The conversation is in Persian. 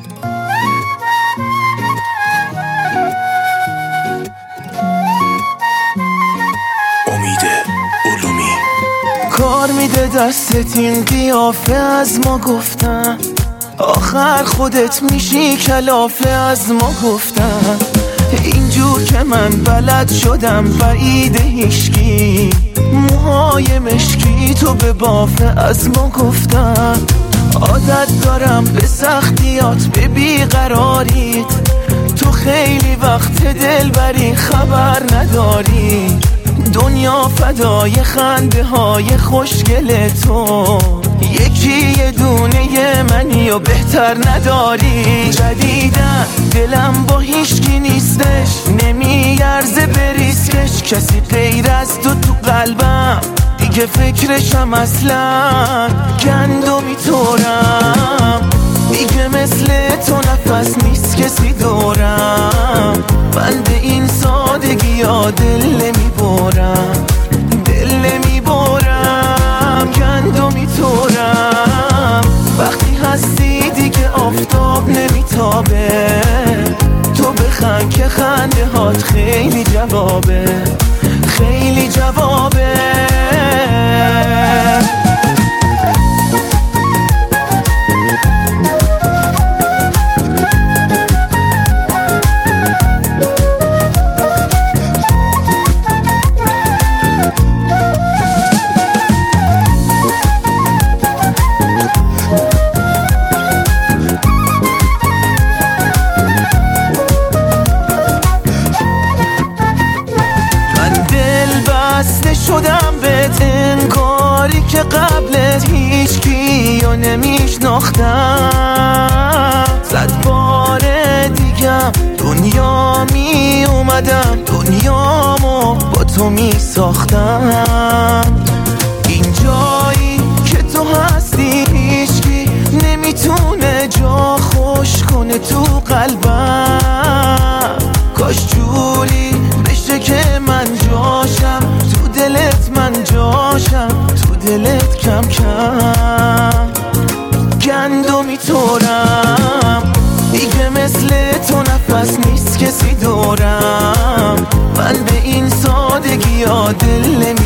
کار میده دستت این قیافه از ما گفتن، آخر خودت میشی کلافه از ما گفتن. اینجور که من بلد شدم بعید هیشکی، موهای مشکی تو به بافه از ما گفتن. عادت دارم به سختیات به بیقراریت، تو خیلی وقت دل بری خبر نداری. دنیا فدای خنده های خوشگل تو، یکی یه دونه منی و بهتر نداری. جدیدن دلم با هیچکی نیستش، نمیارزه بریسکش. کسی غیر از تو قلبم دیگه فکرشم اصلا. گندمی طورم دیگه مثل تو نفس نیست کسی دورم. من به این سادگی ها دل نمیبرم، دل نمیبرم. گندمی طورم وقتی هستی دیگه آفتاب نمیتابه. تو بخند که خنده هات خیلی جوابه، خیلی جوابه. شدم بهت انگاری که قبلت هیچ کیو نمیشناختم. 100 بار دیگم دنیا می اومدم، دنیامو با تو می ساختم. این جایی که تو هستی هیچکی نمیتونه جا خوش کنه تو قلبم. کاش جوری بشه که من جاشم تو دلت، من جاشم تو دلت کم کم. گندمی طورم دیگه مثل تو نفس نیست کسی دورم. من به این سادگی ها دل